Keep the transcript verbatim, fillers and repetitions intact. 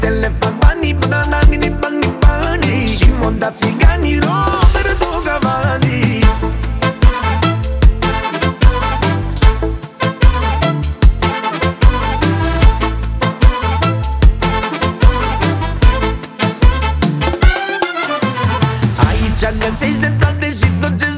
Fetele fac banii, banani, banii, banii și m-o dat țiganii, Roberto Cavalli. Aici găsești de toate și tot ce